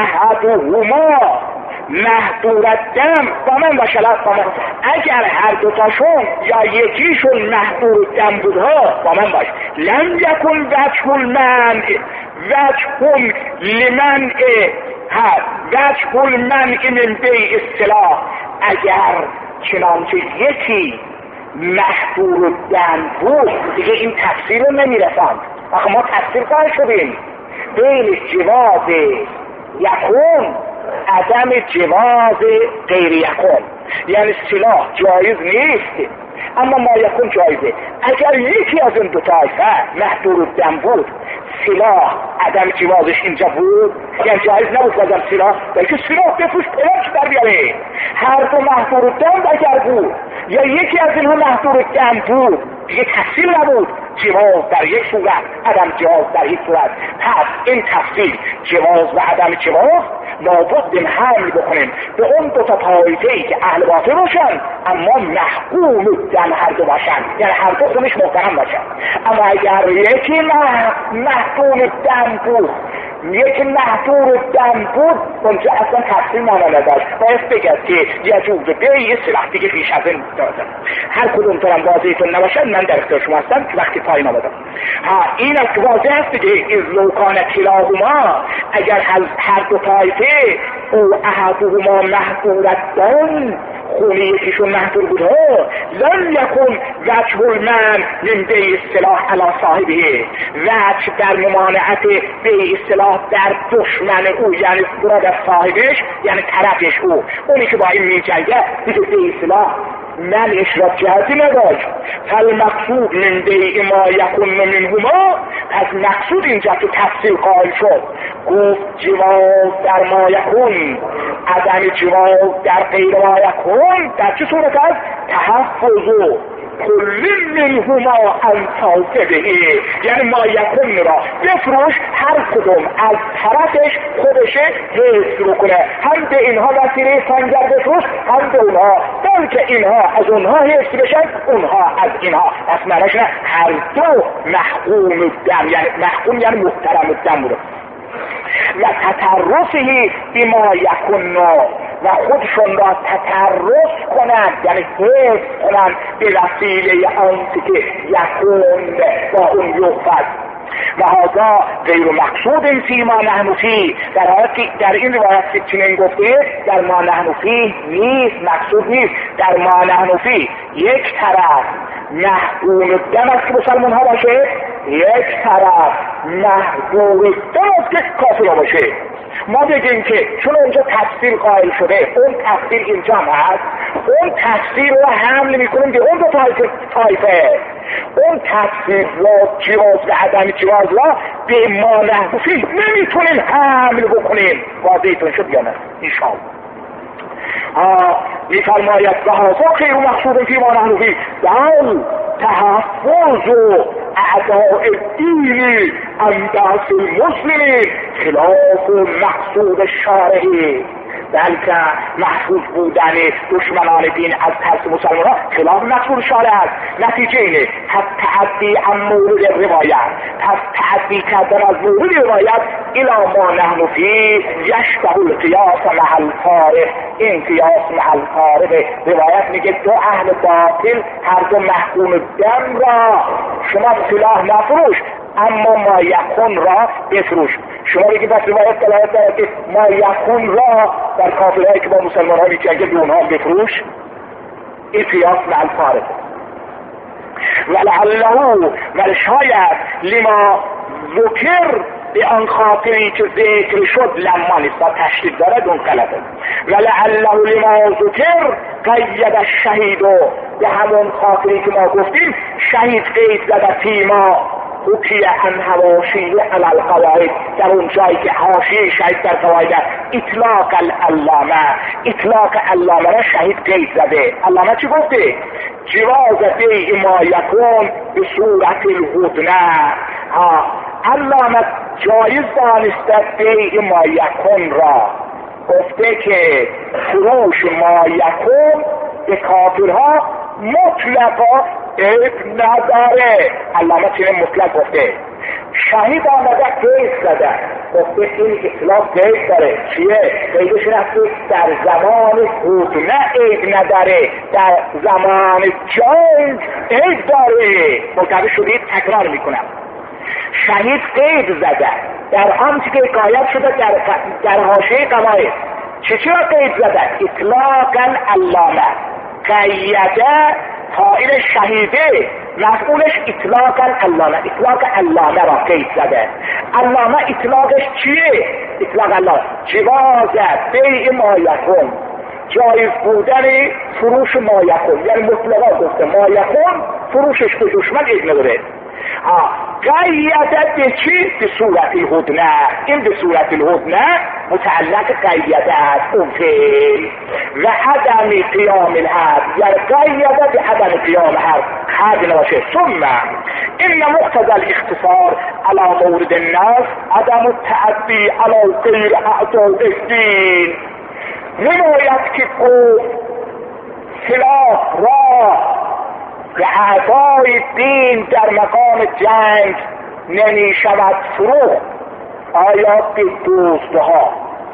احدهما محضور الدم با من باشه، اگر هر دوتاشون یا یکیشون محضور الدم بودها با من باش، لم یکن وجه المنع وجه لمنع هست وجه المنع من بیع السلاح، اگر چنانچه یکی محضور الدم بود دیگه این تفسیر رو نمیرسند. آخه ما تفسیر قائل شدیم بین جواز یکون عدم جواز غیر یکون، یعنی سلاح جایز نیست اما ما یکون جایزه. اگر یکی از این دو طایفه محضور الدم بود سلاح عدم جوازش اینجا بود، یعنی جایز نبود بازم سلاح بلکه سلاح بفروش پلاش در بیاره، هر دو محضور الدم اگر بود یا یکی از اینها محصور دم بود دیگه تفصیل نبود، جواز در یک صورت عدم جواز در یک صورت. پس این تفصیل جواز و عدم جواز لابد حمل بکنیم به اون دو تا طایفه‌ای که اهل باطل باشن اما محکوم دم هر دو باشن، یعنی هر دو خونش محترم باشن. اما اگر یکی محکوم دم بود یکی محدور دم بود اونجا اصلا تفصیل معنا نداشت، باید بگد که یجوز به یه سلاح دیگه پیش از این دادم. هر کدوم ترم واضحتون نباشد من در اختیار شما هستم که وقتی پایین آمدم. ها این از که واضح هست دیگه، از لوکان کلاهما اگر هر دو طایفه او احدهما محدورت دم خونی یکیشون محدور بود ها لن یکن وجه المن من بیع السلاح علی صاحبه، وجه در ممانعت بیع السلاح در دشمن او یعنی برادر صاحبش یعنی طرفش او اونی که با این میجنگه دیگه بیع السلاح من اشراف جهتی نداشت. فالمقصود من بیع ما یکن منهما، پس مقصود اینجا که تفصیل قائل شد گفت جواز در ما یکن عدم جواز در غیر ما یکن در چه صورت است؟ تحفظ کل منهما ان تاسبه، یعنی ما یکن را بفروش هر کدوم از طرفش خودشه حفظ رو کنه، هم به اینها وسیله سنگر بفروش هم به اونها، بلکه اینها از اونها حفظ بشن اونها از اینها. پس معناش نه هر دو محکوم دم، یعنی محکوم یعنی محترم دم بوده و تطرفه بما یکن و خودشون را تطرف کنند یعنی حفظ کنند به وسیله آنچه که یکون با اون یوفد و هذا غیر مقصود فی ما نحن فیه، در حالی در این روایت که چنین گفته در ما نحن فیه نیست، مقصود نیست. در ما نحن فیه یک طرف محکوم دم است که مسلمان ها باشه، یک طرف محکوم دم است که کافر باشه. ما بگیم که چون اونجا تفصیل قائل شده اون تفصیل اینجا هست، اون تفصیل رو حمل میکنیم به اون دو طایفه، اون تفصیل رو جواز و عدم جواز را به ما نحن فیه نمیتونیم حمل بکنیم. واضحتون شد یا نه؟ انشاءالله میفرماید و هذا غیر مقصود فی ما نحن فیه بل تحفظ اعداء الدین عن بأس المسلمین خلاف مقصود الشارعی، بلکه محفوظ بودن دشمنان دین از ترس مسلمان ها خلاف مقصود شارع است. نتیجه اینه پس تعدی عن مورد روایت، پس تعدی کردن از مورد روایت الی ما نحن فیه یشبه القیاس مع الفارق، این قیاس مع الفارق. روایت میگه دو اهل باطل هر دو محکوم دم را شما سلاح نفروش اما ما یکون را بفروش. شما بگید پس روایت دلالت دارد که ما یکون را در کافرهایی که با مسلمان ها میجنگه به اونها بفروش، این قیاس مع الفارق. ولعله ولی شاید لما ذکر به آن خاطری که ذکر شد لما نیست تشدید دارد اون غلطه. ولعله لما ذکر قید الشهید، به همون خاطری که ما گفتیم شهید قید زده فیما حکیه ان حواشیه علی القواعد، در اون جایی که حاشیه شهید در قواعد اطلاق العلامه، اطلاق علامه را شهید قید زده. علامه چی گفته؟ جواز بیع ما یکون به صورت الهدنه. ها علامه جایز دانسته بیع ما یکون را، گفته که فروش ما یکون به کافرها مطلقا عیب نداره. علامه چنین مطلق گفته. شهید آمده قید زده، گفته این اطلاق قید داره. چیه؟ قیدش این است که در زمان هدنه عیب نداره، در زمان جنگ عیب داره. متوجه شدید؟ تکرار میکنم. شهید قید زده در آنچه که حکایت شده در در حاشیه قواعد. چه چرا قید زده؟ اطلاق علامه، قیده فاعل شهیده، مفعولش اطلاق علامه، اطلاق علامه را قید زده. علامه اطلاقش چیه؟ اطلاق علامه جواز بیع ما یکون، جایز بودن فروش ما یکون، یعنی مطلقا گفته ما یکون فروشش به دشمن عیب نداره. قیده به چی؟ به صورت الهدنه. این به صورت الهدنه متعلق قیده است. اون فعل و عدم قیام الحد، یعنی قید به عدم قیام حد نباشه. ثم این مقتضى الاختصار على مورد الناس عدم التعدی على غیر اعضاء الدین. نماید که گفت سلاح را به اعضای دین در مقام جنگ نمی شود فروخت. آیا به دوستها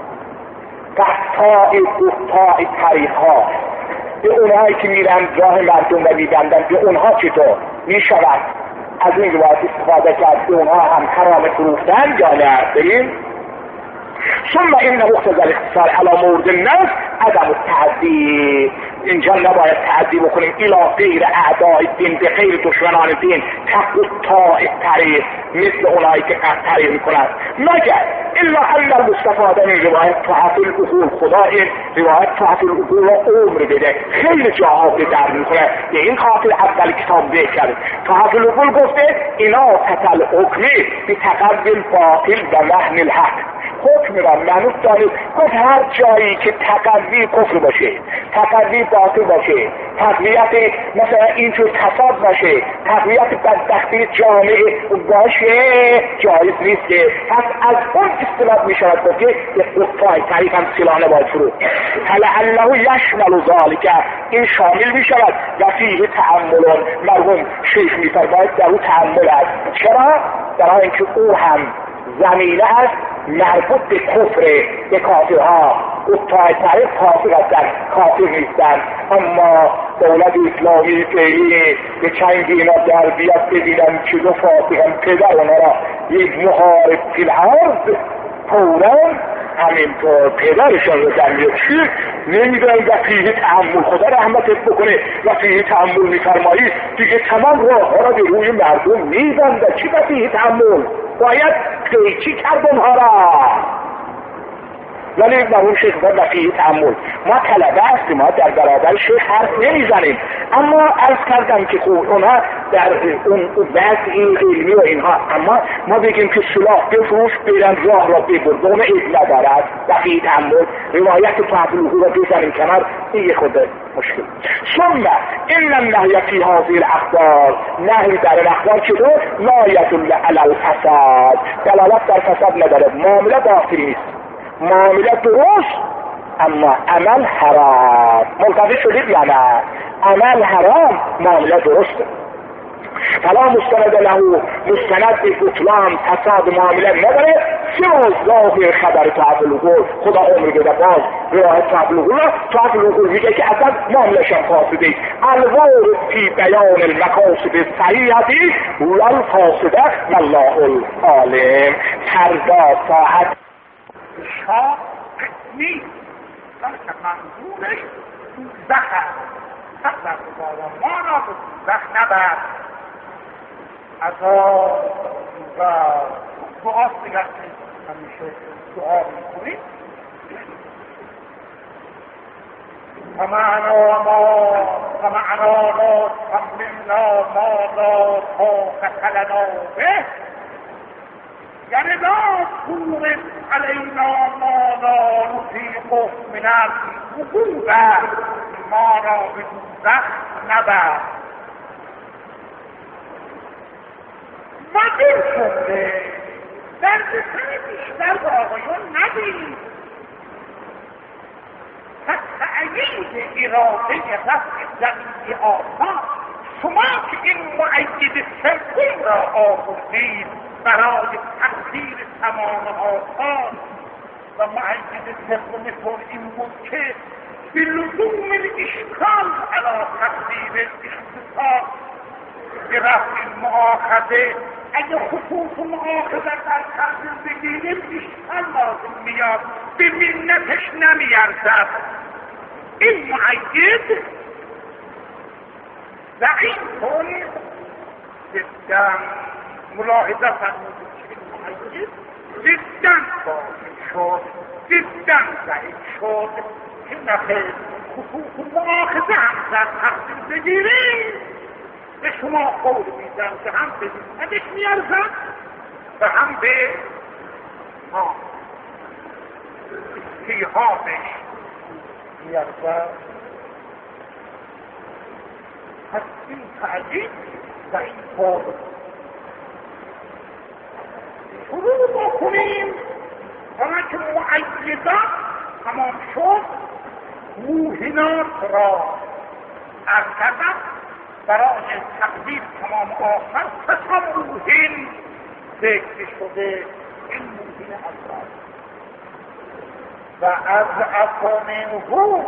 قطاع قطاع طریق ها، به اونهایی که میرن راه مردم و میبندن، به اونها چطور می شود از این روایت استفاده کرد به اونها هم حرام فروختن یا نه؟ بریم. ثم این مقتضى الاختصار على مورد الناس عدم التعدی. اینجا نباید تعدی بکنیم الی غیر اعداء دین، به غیر دشمنان دین، تقطاع طریق، مثل اونایی که قطع طریق میکنند، مگر الا ان المستفاده من روایت تعطیل اصول. خدا این روایت تعطیل اصول را عمر بده، خیلی جاها به در میکنه. به این خاطر اول کتاب ذکر کرد تعطیل اصول گفته اینا تتل حکمی به تقبل باطل و محن الحق. حکم را منوط دارید. گفت هر جایی که تقوی کفر باشه، تقوی باطل باشه، تقویت مثلا اینجور تصاد باشه، تقویت بدبختی جامعه باشه، جایز نیست که پس از اون استفاده می شود گفت که قطاع طریق هم سلانه باید فرو. فلعله یشمل ذالک، این شامل می شود و فیه تأمل. مرحوم شیخ می فرماید در او تأمل است. چرا؟ برای اینکه او هم زمینه است مربوط به کفر، به کافرها. قطاع طریق کافر هستند، کافر نیستند. اما دولت اسلامی فعلی به چنگ اینا در بیاد ببینن که دو فاسقن پدر اونا را یک محارب فی الارض فوراً همینطور پدرشان رو در میاد. چی؟ نمیدونم و فیه تحمل. خدا رحمتت بکنه و فیه تحمل میفرمایی دیگه تمام راه ها را به روی مردم میبنده. چی و فیه تحمل؟ باید پیچی کرد اونها را. ولی مرحوم شیخ و فیه تحمل ما طلبه هستیم، ما در برابر شیخ حرف نمیزنیم، اما عرض کردم که خوب اونها در اون بحث این علمی و اینها، اما ما بگیم که سلاح بفروش بیرن راه را ببردون عید ندارد. فیه تحمل روایت تعطیل را بزنیم کنار، این خود مشکل. ثم این النهی فی هذه الاخبار، نهی در الاخبار چطور؟ لا یدل علی الفساد، دلالت در فساد نداره. معامله باطلی نیست، معامله درست اما عمل حرام. ملتفت شدید یا نه؟ عمل حرام، معامله درسته. فلا مستند له، مستند به بطلان فساد معامله نداره. سوى ظاهر خبر تعطیل العقول. خدا عمر بده باز روایت تعطیل العقول، تعطیل العقول میگه که اصلا معامله شان فاسده. الوارد فی بیان المقاصد الصحیحه والفاسده والله العالم. فردا ساعت شاه نیست، بلکه منظورش دوزخ است. فقط بابا ما را به دوزخ نبرد. عذاب و دعاست دیگر که همیشه دعا میکنیم. فمعنا ما فمعنا لا تحملنا ما لا طاقة لنا به، یعنی لا تورد علینا ما لا نطیق من الوقوع، ما را به دوزخ نبر. و دل شده در بسن بیشتر با آقایون ندید. پس تأیید اراده رفع زمین آسان، شما که این مؤید سوم را آوردید برای تقدیر تمام آسان، و مؤید سوم طور این بود که بلزوم الاشکال علی تقدیر الاختصاص برفع المؤاخذه، اگه خصوص مؤاخذه در تقدیر بگیریم اشکال لازم میاد، به منتش نمیارزد. این مؤید ضعیف طوری جدا ملاحظه فرمودید که این مؤید جدا باطل شد، جدا ضعیف شد که نخیر خصوص مؤاخذه هم در تقدیر بگیریم به شما قول میدم که هم به منتش میارزد و هم به استیحابش میارزد. پس این تعیید و این طور شروع بکنیم همه که معیدات تمام شد موهنات را از کردن برای تقدیر تمام آخر ستا موهن ذکر شده. این موهن اول و از اصامنه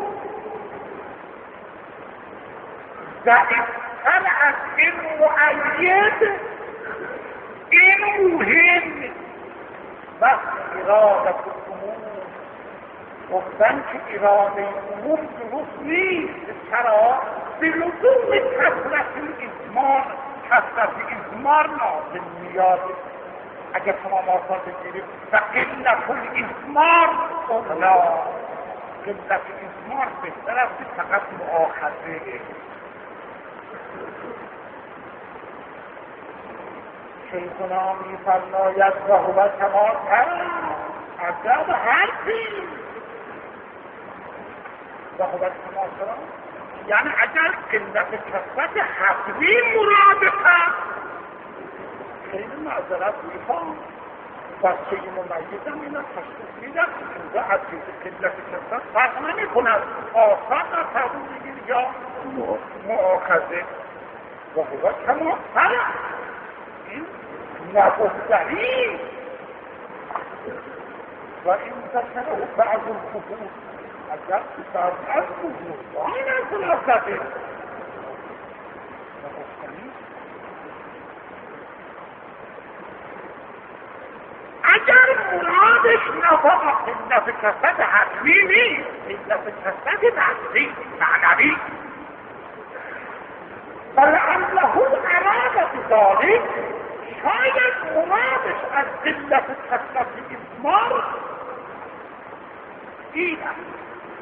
ضعیفتر از این معید این موهن بس اراده عموم. گفتن که اراده عموم درست نیست. چرا؟ به لزوم کثرت ازمار کثرت ازمار نازل میاد. اگر تمام آثار بگیریم و قلت الازمار اغلا، قلت ازمار بهتر است فقط مؤاخذه. شیخنا میفرماید و هو کما ترى عجب حرفی و هو کما ترى یعنی اگر قلت کثرت حقی مراد است خیلی معذرت میخوام بچه ممیزم اینا تشخیص میدن اینجا از قلت کثرت فرق نمی کند آثار در تقویم بگیر یا مؤاخذه. و هو کما ترى این نبودنی و این ذکره بعض الخفور اگر بعض از خفور و این از لذته نبودنی. اگر مرادش نفاق قلت کثرت حقی نیست، قلت کثرت نفسی معنوی، فلعله اراد بذلك شاید مرادش از قلت کثرت ازمار این است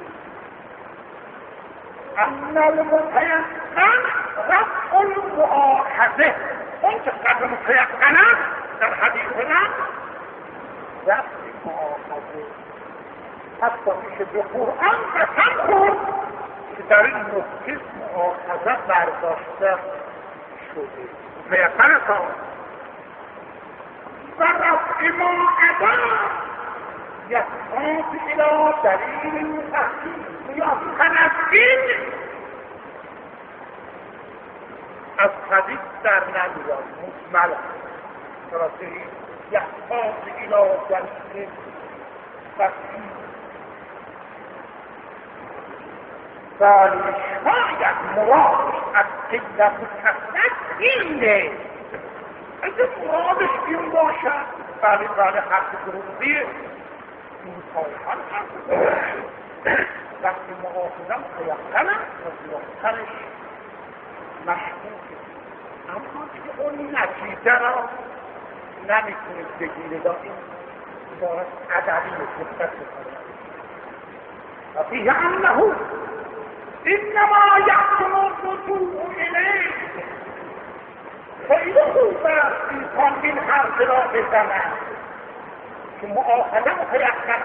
ان المتيقن رفع المؤاخذه. اون که قدر متيقن است در حدیث رفع رفع مؤاخذه. حتی میشه به قرآن قسم خورد که در این نقطه مؤاخذه برداشته شده. متيقن است و رفع ما عدا یحتاج الى دلیل تحقیق یا تنزیل از حدیث در نمیاد مجمل است. یحتاج الى دلیل تحقیق ولی شاید مرادش از قلت کثرت اینه. اگه مرادش این باشد بله بله حق درستیه این طایفان حق وقتی مؤاخذه متيقنه و زیادترش مشکوکه. اما که اون نتیجه را نمیتونید بگیرید این عبارت ادبی صحبت بکنید و فیه انه انما یحسن الرجوع الیه. خیلی خوب است انسان این حرف را بزند که مؤاخذه متيقن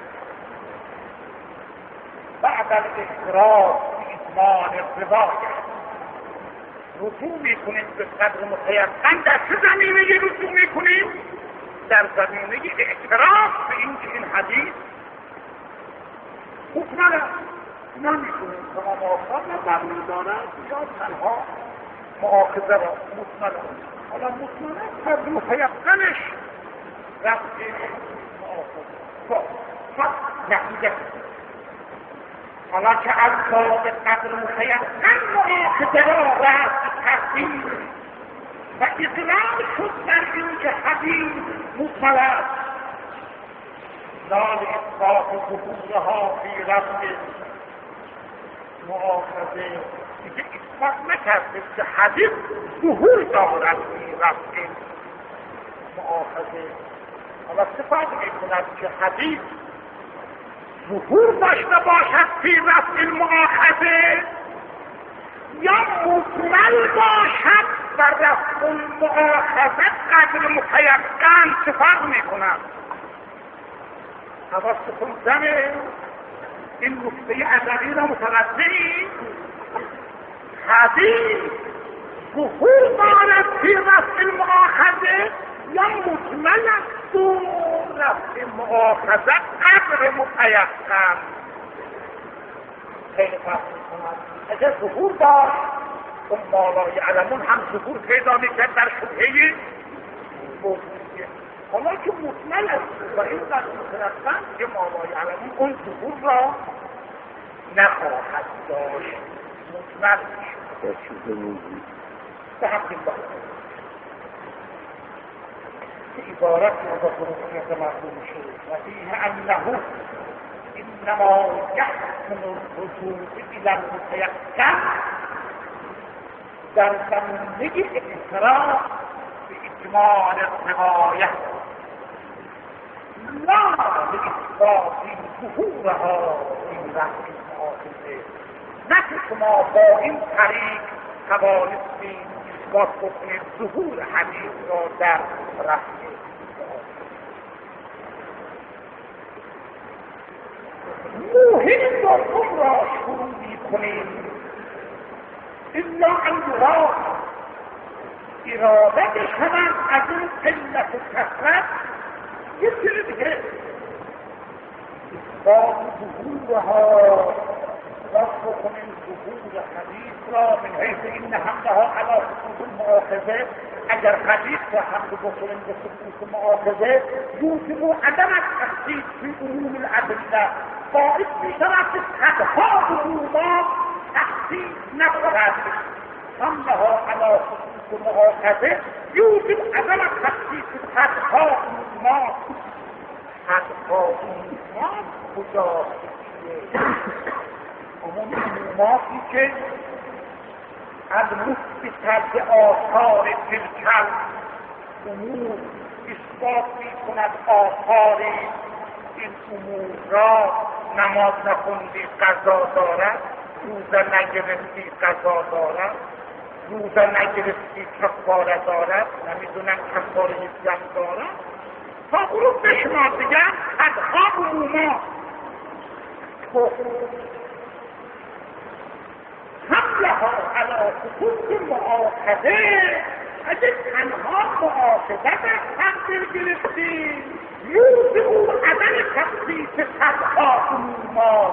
بعد الاقرار بإضمان الرضایه رجوع میکنیم به قدر متيقن. در چه زمینه رجوع میکنیم؟ در زمینه اعتراف به این که این حدیث مطمئن است نمیکنیم تمام آثار را مبنی دارد یا تنها مؤاخذه را مطمئن است. حالا مطمئن است قدر متيقنش رفع مؤاخذه فقط نتیجه. حالا که از باب قدر متيقن مؤاخذه را رفع تحقیق و اقرار شد در این که حدیث مطمئن است لا لاثبات ظهورها فی رفع مؤاخذه دیگه اثبات نکرده که حدیث ظهور دارد فی رفع مؤاخذه. حالا چه فرقی میکند که حدیث ظهور داشته باشد فی رفع المؤاخذه یا مکمل باشد و رفع المؤاخذه قدر متيقن؟ چه فرق میکند؟ حواستون زمه این نکته ادبی را متوجهی؟ حدیث ظهور دارد فی رفع المؤاخذه یا مطمئن است تو رفع مؤاخذه قدر متیقن. خیلی فرق می‌کند. اگر ظهور داشت اون مالای علمون هم ظهور پیدا میکرد در شبهه موجودیه. حالا که مطمئن است و این قدر متیقن که مالای علمون اون ظهور را نخواهد داشت. مطمئن به حق الله که عبارت از ظروفیت مرحوم شد و فیه انه انما یحسن الرجوع الى المتیقن در زمینه اعتراف به اجمال الروایه لا باثبات ظهورها این رفع المؤاخذه. نه که شما با این طریق توانستید اثبات بکنید ظهور حدیث را در رفع موهن دوم را شروع می‌کنیم الا ان یراد اراده شود از این قلت و کثرت یه چیز دیگه با ظهورها رفع کنیم ظهور حدیث را من حیث این حملها علی سقوط المؤاخذه. اگر حدیث را حمل بکنیم به سقوط مؤاخذه یوجب عدم التخصیص فی عموم الادله، باعث میشود که صدها عمومات تخصیص نشود. حملها علی سقوط المؤاخذه یوجب عدم التخصیص صدها عمومات. صدها عمومات کجا؟ عموم عموماتی که از مثبت به آثار تلکل امور اثبات می کند آثار این امور را. نماز نخوندی قضا دارد، روزه نگرفتی قضا دارد، روزه نگرفتی کفاره دارد، نمیدونم کفاره نسیان دارد، تا غروب به شما دیگر صدها عمومات حملها علی سقوط مؤاخذه. اگه تنها مؤاخذه در تقدیر گرفتیم یوجب عدم تخصیص صدها عمومات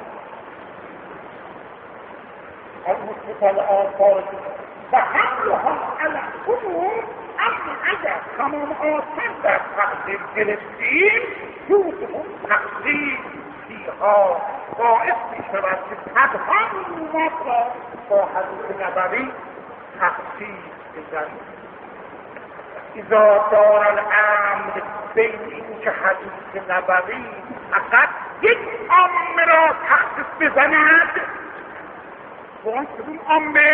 المثبت آثار و حملها علی العموم. اما اگر تمام آثار در تقدیر گرفتیم یوجب تخصیص فیها، باعث می شود که صدها عمومات را با حدیث نبوی تخصیص بزنیم. اذا دار الامر بین این که حدیث نبوی فقط یک عامه را تخصیص بزند، اون کدوم عامه؟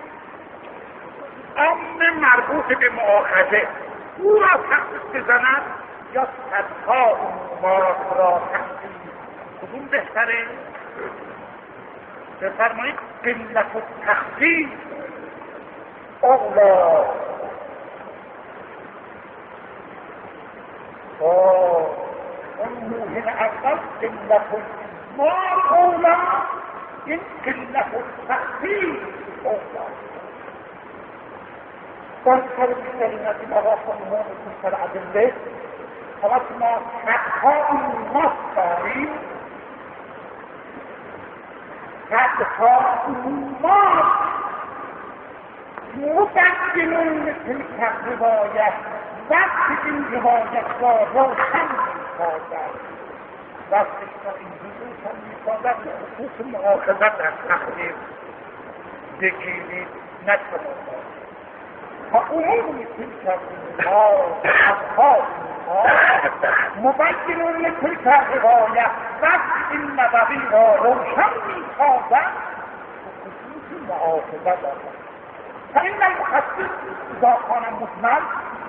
عامه مربوط به مؤاخذه او را تخصیص بزند یا صدها عمومات را تخصیص؟ کدوم بهتره؟ بفرمایید قلت التخصیص اولا. اون موهن اول قلت الإجمال اولا، این قلت التخصیص اولا. بازتر بیشترین از این آقا خانمان بسر عدله حالا که ما صدها عمومات داریم، صدها عمومات مبینون تلک روایت وقتی این روایت را روشن می‌سازد، وقتی را این روشن می‌سازد خصوص مؤاخذت در تقدیر بگیرید نکنید. فعموم تلك الروایات اصحاب مبینون تلک روایت وقتی این نبوی را روشن می‌سازد خصوص مؤاخذت دارد. فإن المحدث إذا كان مجمل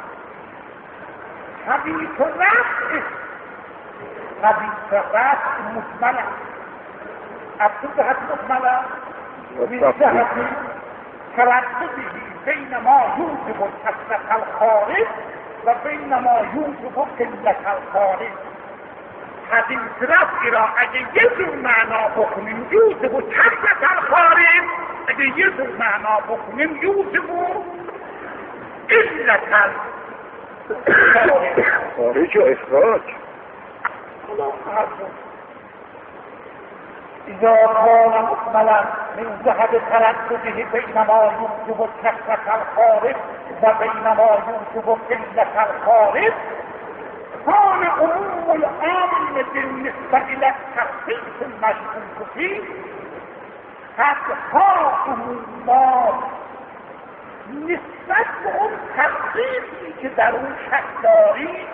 حديث الرفع حديث الرفع مجملا الصفحة مجملة بجهة تردده بين ما يوجب الكثرة الخارج وبين ما يوجب قلة الخارج. حدیث رفعی را اگه یه جور معنا بکنیم یوسف و کسرت الخارج، اگه یه جور معنا بکنیم یوسف و علت خارج و اخراج. اذا كان مكملا من جهت تردده بين ما يوجب كثرة الخارج وبين ما يوجب قلة الخارج، كان عموم العام بالنسبة إلى التخصيص المشكوك فيه حقها عمومات نسبت به اون تخصیصی که در اون شک داریم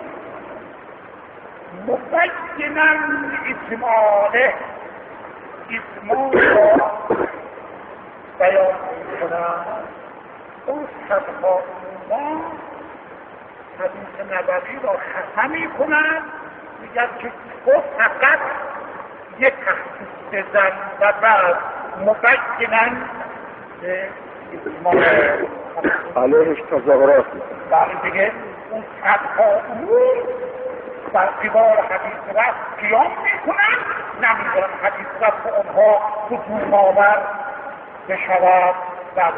مبینا اجماله اجمال را بیان میکنم. اون صدها عموما حدیث نبوی را خفه میکنن، میگن که تو فقط یک تخصیص بزن و بعد مبینا علیهش تظاهرات میکنن. بله دیگه اون صدها امور در قبال حدیث رفت قیام میکنن، نمیدونن حدیث رفت به اونها هجوم آور بشود. بله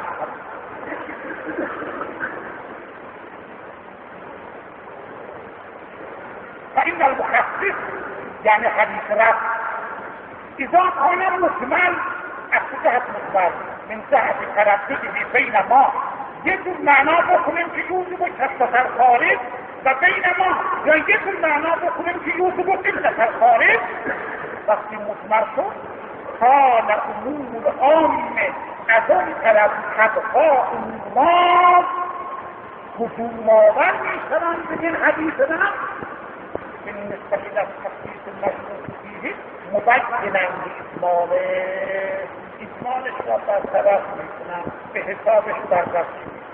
فإن المخصص يعني حديث رفع إذا كان مكمل أخذها مكمل من جهة تردده بين ما يجب معناه بكم في يوجب كثرة الخارج وبين ما يجب معناه بكم في يوجب قلة الخارج. وقتی مكمل شد كان أمور عامة از اون طرف حدها عمومات هجوم آور میشوند به این حدیث رفع بالنسبة إلى التخصيص المشروط فيه مبينا لإجماله. إجمالش را برطرف میکنم، به حسابش برطرف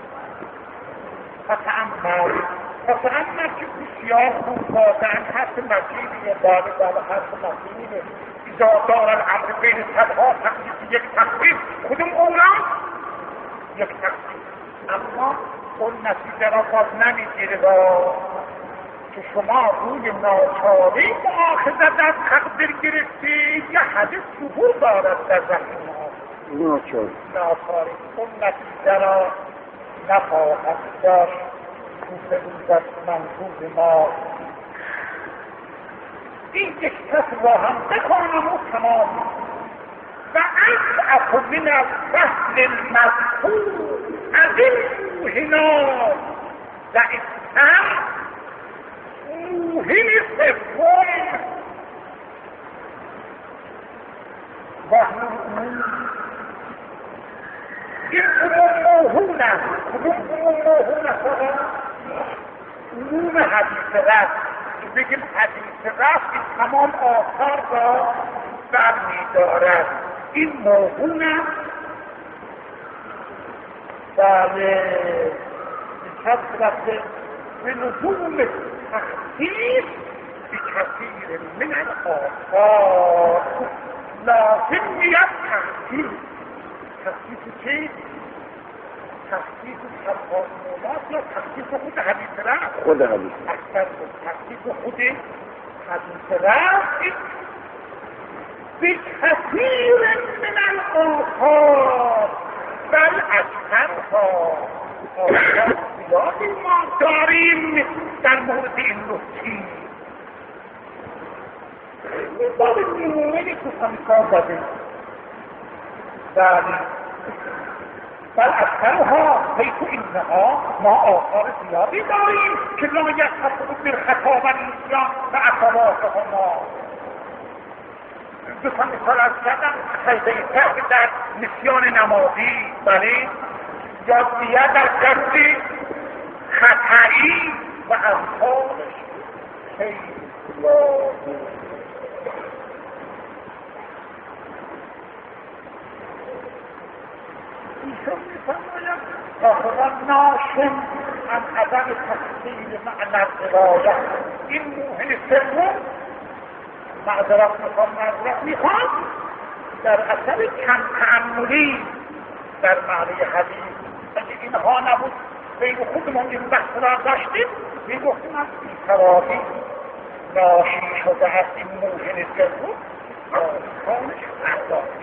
فتأمل فتأمل که بسیار خوب واضحاً حرف مجیبیه. بله بله حرف مجیبیه. اذا دار الامر بین صدها تخصیص یک تخصیص کدوم اولا؟ یک تخصیص. اما اون نتیجه را باز نمیگیره با که شما روی ناچاری مؤاخذه در تقدیر گرفتی یا حدیث ظهور دارد در ذهن ما. ناچاری ناچاری اون نتیجه را نخواهد داشت. روز روز از منظور ما این یک کس را هم بکنم و تمام و اضعف من الفصل المذکور از این موهنات و اتر موهن سوم و این امون موهون است. کدوم امون موهون است؟ امون حدیث رفت که بگیم حدیث رفت این تمام آثار را برمیدارد. این موهون است. بله کس رفته به لزوم تخصیص بکثیر من الآثار لازم میاد تخصیص. تخصیص چی؟ تخصیص تفاصیلات یا تخصیص خود حدیث رفت؟ خود حدیث اکثر تخصیص خود حدیث رفت بکثیر من الآثار بل اکثرها آثار زیادی ما داریم در مورد این نکته. مثال نمونه‌ای که مثال زدیم بله بل اکثرها حیث اینها ما آثار زیادی داریم که لا یستطیع بالخطا و النسیان و اثراتهما. دو تا مثال از زدم سجده سهو در نسیان نمازی، بله یادگیری در قصد خطایی و امثالش خیلی ایشون میفرماید ظاهرا ناشم عن عدم تفصیل معنی الروایت. این موهن سوم معذرت میخوام معذرت میخوام در اثر کم تأملی در معنی حدیث. اگه اینها نبود بین خودمون این بحث را داشتیم میگفتیم از بی‌سوادی ناشی شده است این موهن سرود خانش بردار